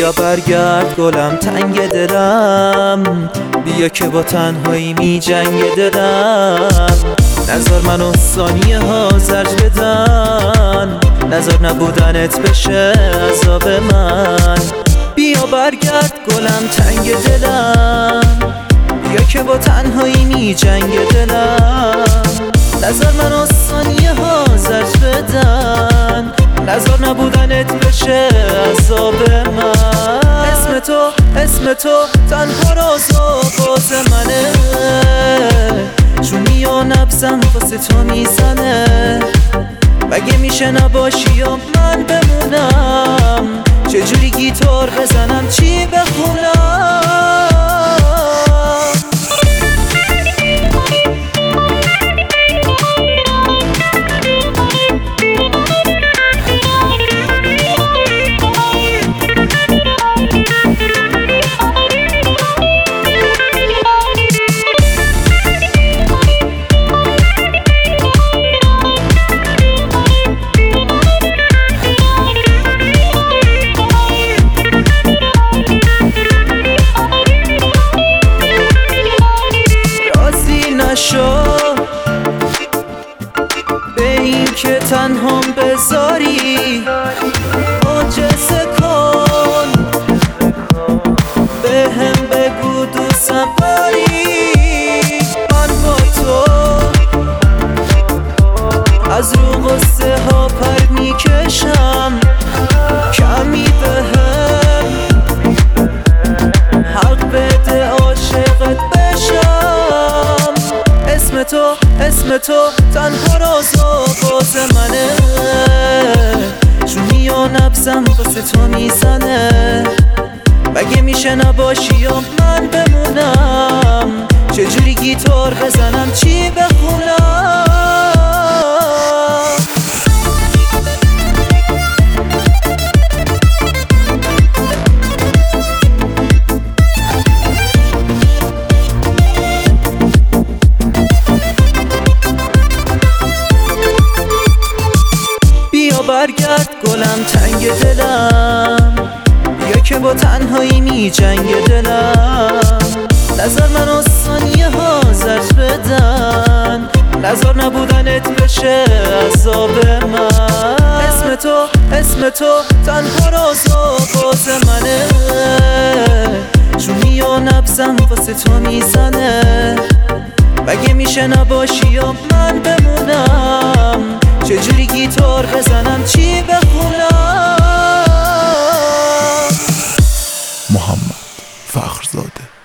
بیا برگرد گلم تنگ دلم، بیا که با تنهایی می جنگ دلم. نذار منو ثانیه ها زرج بدن، نذار نبودنت بشه عذاب من. بیا برگرد گلم تنگ دلم، بیا که با تنهایی می جنگ دلم. نذار منو ثانیه ها زرج بدن، نذار نبودنت بشه عذاب من. اسم تو تنها راز و باز منه، جونی و نبزم واسه تو میزنه. مگه میشه نباشی و من بمونم، چجوری گیتار بزنم چی بخونم. به این که تنهام بذاری، معجزه کن به هم بگو دوستم داری. من با تو از رو غصه ها پر میکشم، کمی بهم حق بده عاشقت بشم. اسم تو تنها راز و باز منه، جونی و نبزم واسه تو میزنه. مگه میشه نباشی و من بمونم، چجوری گیتار بزنم چی بخونم. برگرد گلم تنگ دلم، بیا که با تنهایی می جنگ دلم. نذار منو ثانیه ها زرج بدن، نذار نبودنت بشه عذاب من. اسم تو تنها راز و باز منه، جونی و نبزم واسه تو میزنه. مگه میشه نباشی و من بمونم، چجوری گیتار بزنم چی بخونم. محمد فخرزاده.